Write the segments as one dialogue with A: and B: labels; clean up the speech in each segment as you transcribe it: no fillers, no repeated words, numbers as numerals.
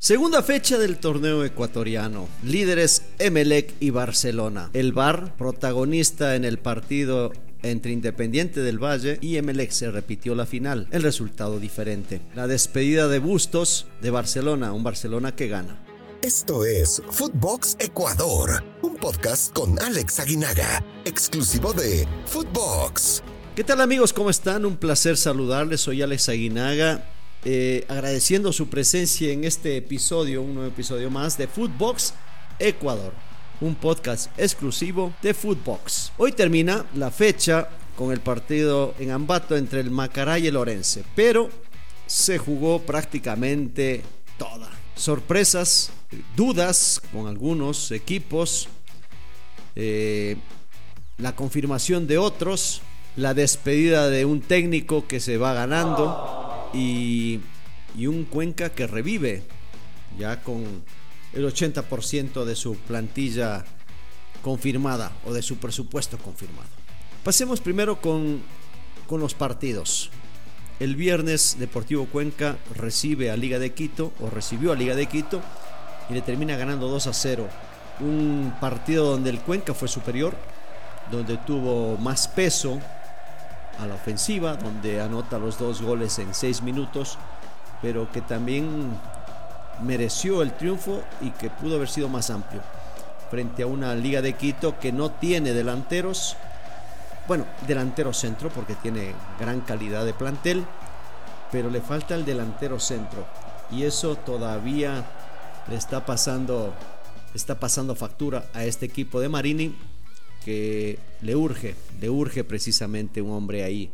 A: Segunda fecha del torneo ecuatoriano. Líderes Emelec y Barcelona. El Bar, protagonista en el partido entre Independiente del Valle y Emelec, se repitió la final. El resultado diferente. La despedida de Bustos de Barcelona, un Barcelona que gana.
B: Esto es Footbox Ecuador, un podcast con Alex Aguinaga, exclusivo de Footbox.
A: ¿Qué tal, amigos? ¿Cómo están? Un placer saludarles. Soy Alex Aguinaga. Agradeciendo su presencia en este episodio, un nuevo episodio más de Footbox Ecuador, un podcast exclusivo de Footbox. Hoy termina la fecha con el partido en Ambato entre el Macará y el Orense, pero se jugó prácticamente toda. Sorpresas, dudas con algunos equipos, la confirmación de otros, la despedida de un técnico que se va ganando. Y un Cuenca que revive ya con el 80% de su plantilla confirmada o de su presupuesto confirmado. Pasemos primero con los partidos. El viernes Deportivo Cuenca recibió a Liga de Quito y le termina ganando 2-0. Un partido donde el Cuenca fue superior, donde tuvo más peso a la ofensiva, donde anota los 2 goles en 6 minutos, pero que también mereció el triunfo y que pudo haber sido más amplio frente a una Liga de Quito que no tiene delanteros, delantero centro, porque tiene gran calidad de plantel, pero le falta el delantero centro y eso todavía le está pasando factura a este equipo de Marini, que le urge precisamente un hombre ahí.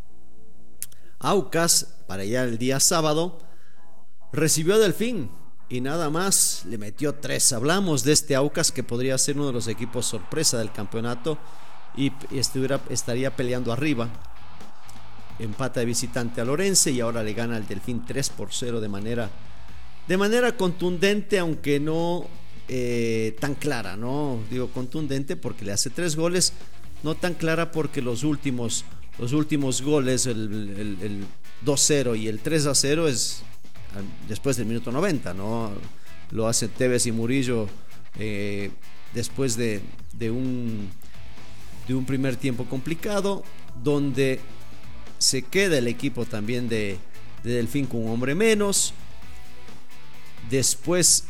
A: Aucas, para allá el día sábado, recibió a Delfín y nada más le metió 3. Hablamos de este Aucas que podría ser uno de los equipos sorpresa del campeonato y estaría peleando arriba. Empata de visitante al Orense y ahora le gana al Delfín 3-0 de manera contundente, aunque no tan clara, ¿no? Digo contundente porque le hace 3 goles, no tan clara porque los últimos goles, el 2-0 y el 3-0 es después del minuto 90, ¿no? Lo hacen Tevez y Murillo después de un primer tiempo complicado, donde se queda el equipo también de Delfín con un hombre menos. Después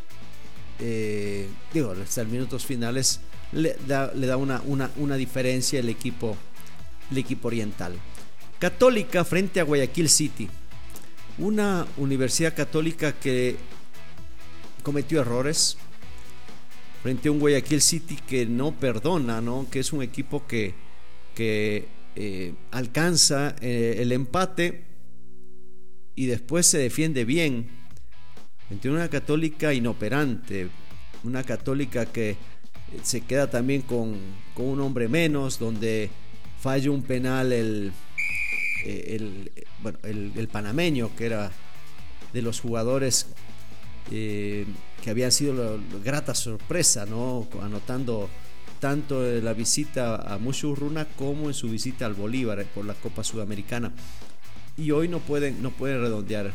A: hasta los minutos finales le da una diferencia el equipo oriental. Católica frente a Guayaquil City, una universidad católica que cometió errores frente a un Guayaquil City que no perdona, ¿no? Que es un equipo que alcanza el empate y después se defiende bien. Entre una Católica inoperante, una Católica que se queda también con un hombre menos, donde falla un penal el panameño, que era de los jugadores que habían sido la grata sorpresa, ¿no? Anotando tanto en la visita a Mushurruna como en su visita al Bolívar por la Copa Sudamericana. Y hoy no puede redondear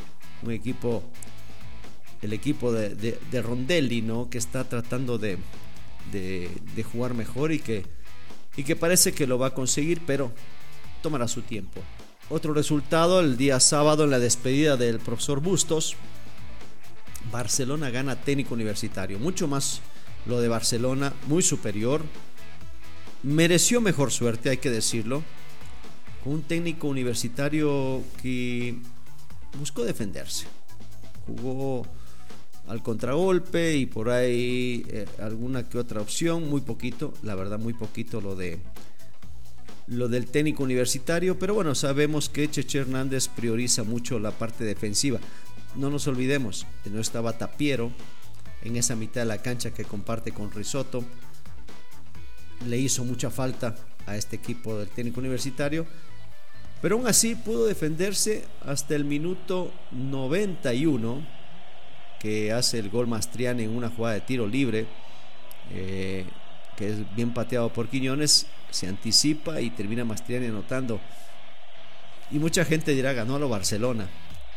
A: el equipo de Rondelli, ¿no? Que está tratando de jugar mejor y que parece que lo va a conseguir, pero tomará su tiempo. Otro resultado el día sábado en la despedida del profesor Bustos. Barcelona gana Técnico Universitario, mucho más lo de Barcelona, muy superior, mereció mejor suerte, hay que decirlo, con un Técnico Universitario que buscó defenderse, jugó al contragolpe y por ahí alguna que otra opción, muy poquito, la verdad muy poquito lo del Técnico Universitario, pero bueno, sabemos que Cheche Hernández prioriza mucho la parte defensiva. No nos olvidemos que no estaba Tapiero en esa mitad de la cancha que comparte con Risotto. Le hizo mucha falta a este equipo del Técnico Universitario, pero aún así pudo defenderse hasta el minuto 91, que hace el gol Mastriani en una jugada de tiro libre, que es bien pateado por Quiñones, se anticipa y termina Mastriani anotando. Y mucha gente dirá, ganó a lo Barcelona.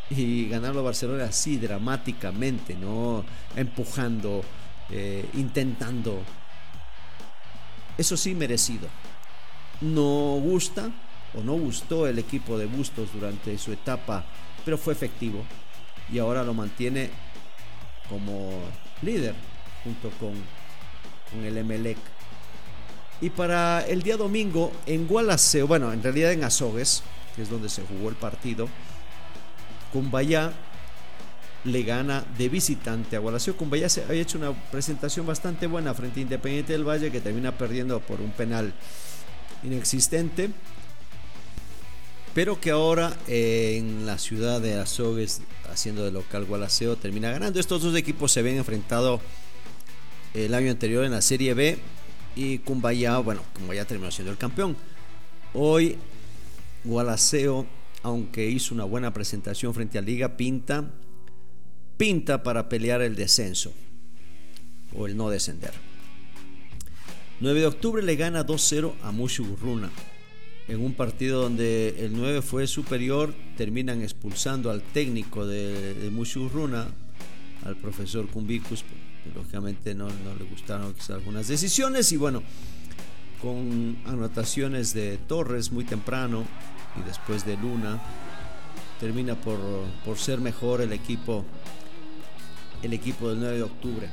A: y ganarlo a Barcelona así dramáticamente, ¿no? Empujando, intentando. Eso sí, merecido. No gusta o no gustó el equipo de Bustos durante su etapa, pero fue efectivo y ahora lo mantiene como líder junto con el Emelec. Y para el día domingo en Gualaceo, bueno, en realidad en Azogues, que es donde se jugó el partido, Cumbayá le gana de visitante a Gualaceo. Cumbayá se había hecho una presentación bastante buena frente a Independiente del Valle, que termina perdiendo por un penal inexistente, pero que ahora en la ciudad de Azogues, haciendo de local Gualaceo, termina ganando. Estos dos equipos se habían enfrentado el año anterior en la Serie B y Cumbayá terminó siendo el campeón. Hoy Gualaceo, aunque hizo una buena presentación frente a Liga, pinta para pelear el descenso o el no descender. 9 de octubre le gana 2-0 a Mushi Gurruna en un partido donde el 9 fue superior. Terminan expulsando al técnico de Mushi Gurruna, al profesor Cumbicus. Lógicamente no le gustaron quizás algunas decisiones, y bueno, con anotaciones de Torres muy temprano y después de Luna, termina por ser mejor el equipo del 9 de octubre.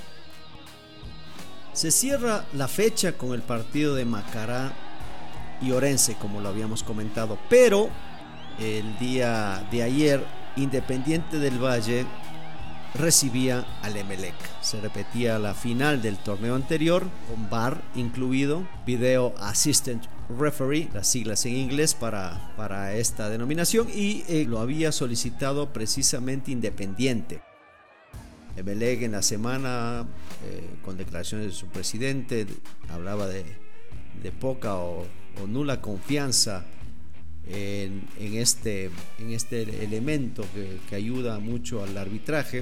A: Se cierra la fecha con el partido de Macará y Orense, como lo habíamos comentado, pero el día de ayer Independiente del Valle recibía al Emelec. Se repetía la final del torneo anterior, con VAR incluido, Video Assistant Referee, las siglas en inglés para esta denominación, y lo había solicitado precisamente Independiente. Emelec en la semana, con declaraciones de su presidente, hablaba de poca o nula confianza en este elemento que ayuda mucho al arbitraje,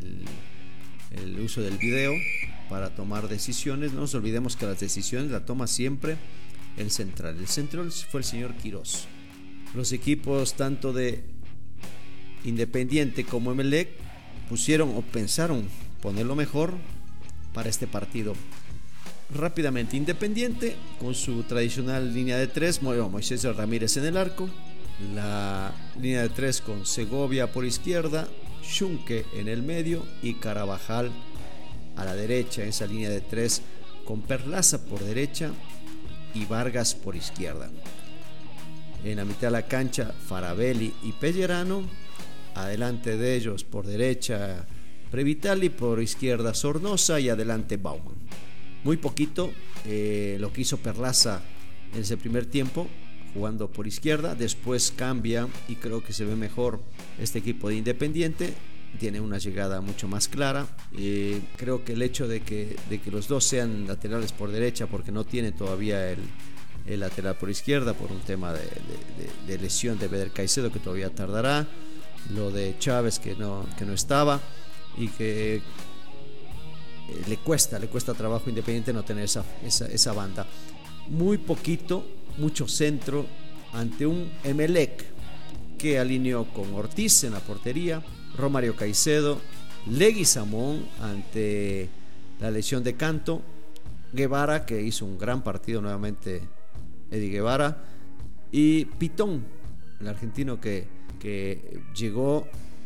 A: el uso del video para tomar decisiones. No nos olvidemos que las decisiones las toma siempre el central. El central fue el señor Quirós. Los equipos tanto de Independiente como Emelec pusieron o pensaron ponerlo mejor para este partido. Rápidamente, Independiente con su tradicional línea de 3, Moisés Ramírez en el arco, la línea de 3 con Segovia por izquierda, Schunke en el medio y Carabajal a la derecha. Esa línea de 3 con Perlaza por derecha y Vargas por izquierda. En la mitad de la cancha, Farabelli y Pellerano, adelante de ellos por derecha Previtali, por izquierda Sornosa y adelante Bauman. Muy poquito lo que hizo Perlaza en ese primer tiempo, jugando por izquierda. Después cambia y creo que se ve mejor este equipo de Independiente. Tiene una llegada mucho más clara. Creo que el hecho de que los dos sean laterales por derecha, porque no tiene todavía el lateral por izquierda por un tema de lesión de Beder Caicedo, que todavía tardará, lo de Chávez que no estaba, y que le cuesta trabajo Independiente no tener esa banda. Muy poquito, mucho centro ante un Emelec que alineó con Ortiz en la portería, Romario Caicedo, Leguizamón ante la lesión de Canto, Guevara, que hizo un gran partido nuevamente, Eddie Guevara, y Pitón, el argentino que llegó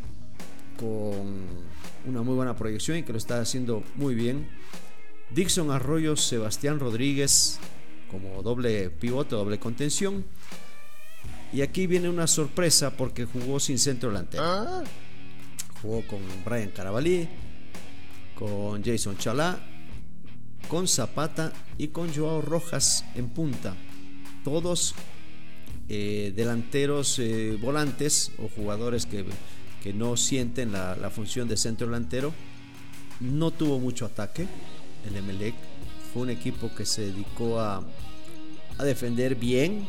A: con una muy buena proyección y que lo está haciendo muy bien. Dixon Arroyo, Sebastián Rodríguez como doble pivote, doble contención. Y aquí viene una sorpresa porque jugó sin centro delantero. Jugó con Brian Carabalí, con Jason Chalá, con Zapata y con Joao Rojas en punta. Todos delanteros, volantes o jugadores que no sienten la función de centro delantero. No tuvo mucho ataque el Emelec. Fue un equipo que se dedicó a defender bien,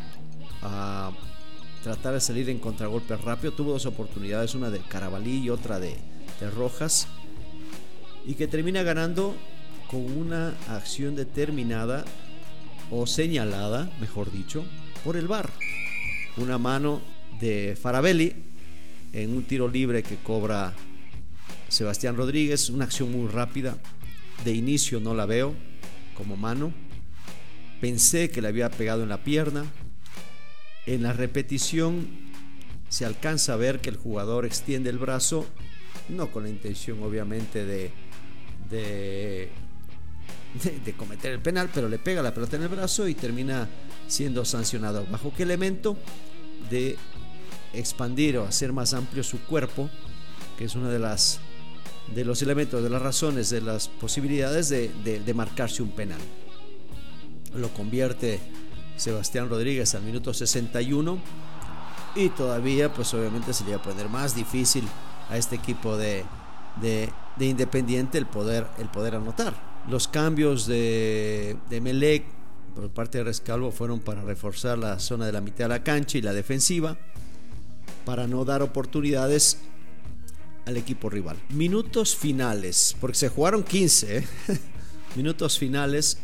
A: a tratar de salir en contragolpe rápido. Tuvo dos oportunidades, una de Carabalí y otra de Rojas, y que termina ganando con una acción determinada o señalada, mejor dicho, por el VAR. Una mano de Farabelli en un tiro libre que cobra Sebastián Rodríguez, una acción muy rápida. De inicio no la veo como mano. Pensé que le había pegado en la pierna. En la repetición se alcanza a ver que el jugador extiende el brazo, no con la intención obviamente de cometer el penal, pero le pega la pelota en el brazo y termina siendo sancionado. ¿Bajo qué elemento? De expandir o hacer más amplio su cuerpo, que es una de los elementos, de las razones, de las posibilidades de marcarse un penal. Lo convierte Sebastián Rodríguez al minuto 61 y todavía pues obviamente se le va a poner más difícil a este equipo de Independiente el poder anotar. Los cambios de Emelec por parte de Rescalvo fueron para reforzar la zona de la mitad de la cancha y la defensiva, para no dar oportunidades al equipo rival. Minutos finales, porque se jugaron 15 minutos finales.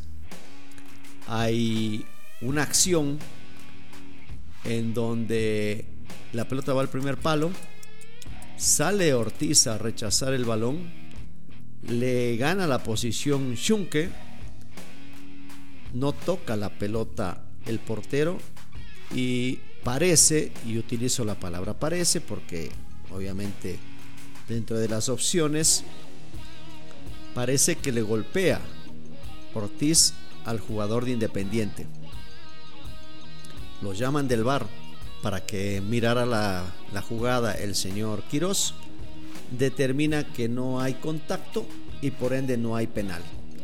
A: Hay una acción en donde la pelota va al primer palo, sale Ortiz a rechazar el balón, le gana la posición Schunke, no toca la pelota el portero y parece, y utilizo la palabra parece porque obviamente dentro de las opciones parece que le golpea Ortiz al jugador de Independiente. Lo llaman del VAR para que mirara la jugada el señor Quirós, determina que no hay contacto y por ende no hay penal.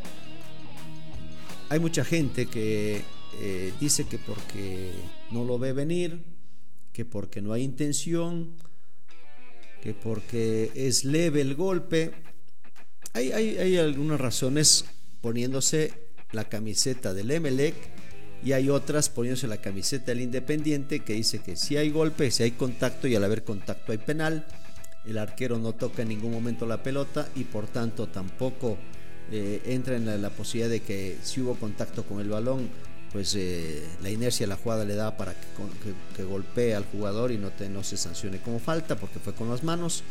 A: Hay mucha gente que dice que porque no lo ve venir, que porque no hay intención, que porque es leve el golpe. Hay algunas razones poniéndose la camiseta del Emelec y hay otras poniéndose la camiseta del Independiente, que dice que si hay golpe, si hay contacto y al haber contacto hay penal. El arquero no toca en ningún momento la pelota y por tanto tampoco entra en la posibilidad de que si hubo contacto con el balón, pues la inercia de la jugada le da para que golpee al jugador y no se sancione como falta porque fue con las manos.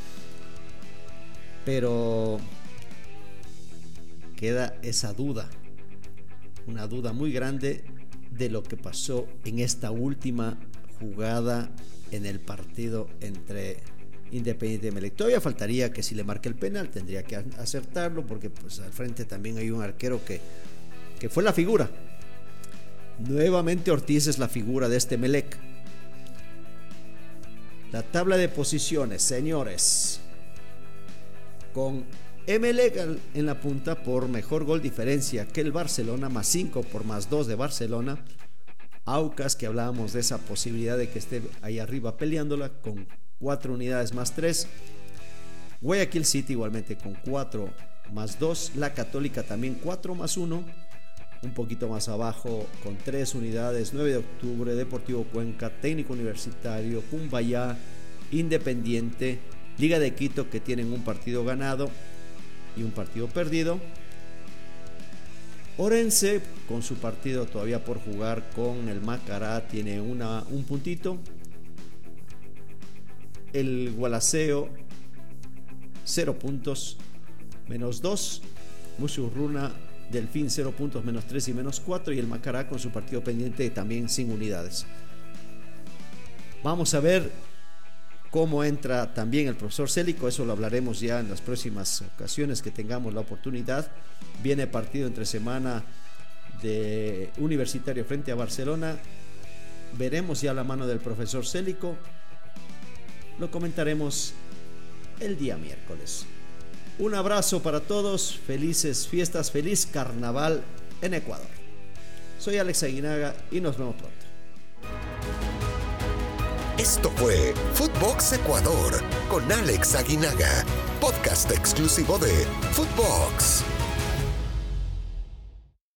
A: Pero queda esa duda, una duda muy grande de lo que pasó en esta última jugada en el partido entre Independiente y Emelec. Todavía faltaría que si le marque el penal tendría que acertarlo, porque pues al frente también hay un arquero que fue la figura. Nuevamente Ortiz es la figura de este Emelec. La tabla de posiciones, señores, con Emelec en la punta por mejor gol diferencia que el Barcelona, más 5 por más 2 de Barcelona. Aucas, que hablábamos de esa posibilidad de que esté ahí arriba peleándola, con 4 unidades más 3. Guayaquil City igualmente con 4 más 2. La Católica también 4 más 1. Un poquito más abajo con 3 unidades. 9 de octubre, Deportivo Cuenca, Técnico Universitario, Cumbayá, Independiente, Liga de Quito, que tienen un partido ganado y un partido perdido. Orense, con su partido todavía por jugar con el Macará, tiene un puntito. El Gualaceo 0 puntos, menos 2. Musurruna, Delfín 0 puntos, menos 3 y menos 4. Y el Macará con su partido pendiente también sin unidades. Vamos a ver cómo entra también el profesor Célico. Eso lo hablaremos ya en las próximas ocasiones que tengamos la oportunidad. Viene partido entre semana de Universitario frente a Barcelona. Veremos ya la mano del profesor Célico. Lo comentaremos el día miércoles. Un abrazo para todos, felices fiestas, feliz carnaval en Ecuador. Soy Alex Aguinaga y nos vemos pronto.
B: Esto fue Footbox Ecuador con Alex Aguinaga, podcast exclusivo de Footbox.